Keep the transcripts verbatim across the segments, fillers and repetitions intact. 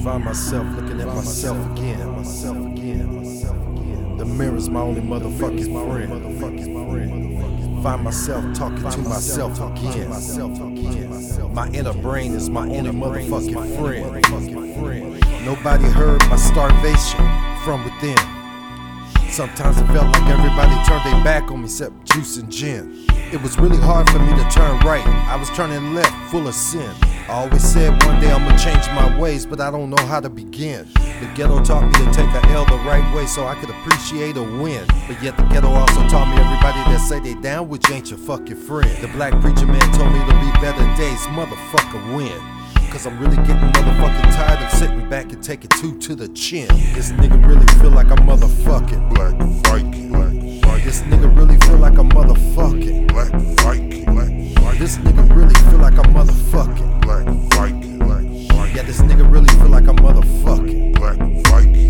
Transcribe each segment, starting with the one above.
Find myself looking at myself again. Myself again. The mirror's my only motherfucking friend. Find myself talking to myself again. My inner brain is my only motherfucking friend. Nobody heard my starvation from within. Sometimes it felt like everybody turned their back on me except Juice and Jen. It was really hard for me to turn right. I was turning left, full of sin. I always said one day I'ma change my ways, but I don't know how to begin. The ghetto taught me to take a L the right way so I could appreciate a win. But yet the ghetto also taught me everybody that say they down with you ain't your fucking friend. The black preacher man told me to be better days, motherfucker win. Cause I'm really getting motherfucking tired of sitting back and taking two to the chin. This nigga really feel like a motherfucking black Viking. This nigga really feel like a motherfucking black Viking. This nigga really feel like a motherfucking black Viking. Yeah, this nigga really feel like a motherfucking black Viking.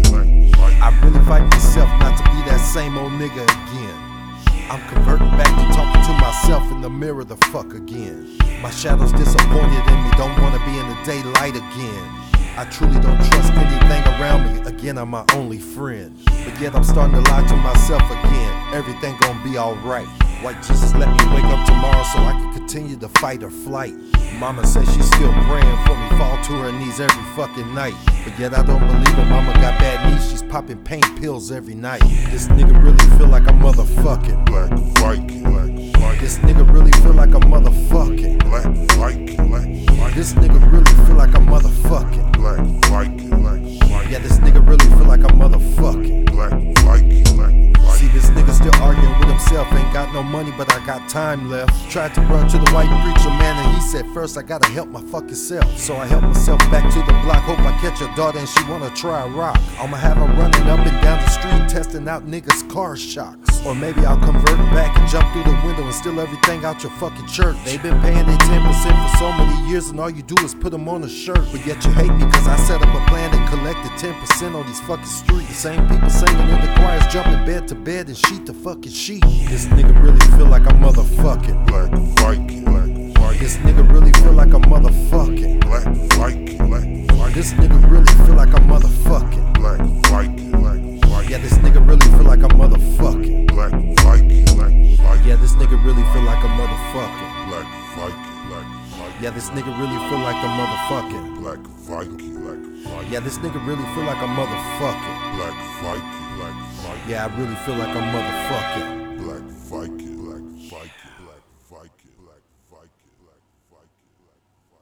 I really fight myself not to be that same old nigga again. I'm converting back to talking to myself in the mirror the fuck again. My shadow's disappointed in me, don't wanna be in the daylight again. I truly don't trust anything around me, again I'm my only friend. But yet I'm starting to lie to myself again, everything gonna be alright. White Jesus let me wake up tomorrow so I can continue to fight or flight. Mama says she's still praying for me, fall to her knees every fucking night. But yet I don't believe her, mama got bad knees, she's popping pain pills every night. This nigga really feel like a motherfucking black Viking. This nigga really feel like a motherfucking black Viking. This nigga really feel like a motherfucking black Viking. Yeah, this nigga really feel like a motherfucking black Viking. See, this nigga still arguing with himself, ain't got no money but I got time left. Tried to run to the white preacher man and he said first I gotta help my fucking self. So I helped myself back to the block, hope I catch your daughter and she wanna try a rock. I'ma have her running up and down the street testing out niggas' car shocks. Or maybe I'll convert back and jump through the window and steal everything out your fucking church. They been paying their ten percent for so many years and all you do is put them on a shirt. But yet you hate me cause I set up a plan and collected ten percent on these fucking streets. The same people singing in the choirs, jumping bed to bed and sheet to fucking sheet. This nigga really feel like a motherfucking black Viking. This nigga really feel like a motherfucking black Viking. This nigga really feel like a motherfucking black Viking. Yeah, this nigga really feel like a motherfucking black Viking. Yeah, this nigga really feel like a motherfucking black Viking. Yeah, this nigga really feel like a motherfucking black Viking. Yeah, this nigga really feel like a motherfucking black Viking. Yeah, I really feel like a motherfucking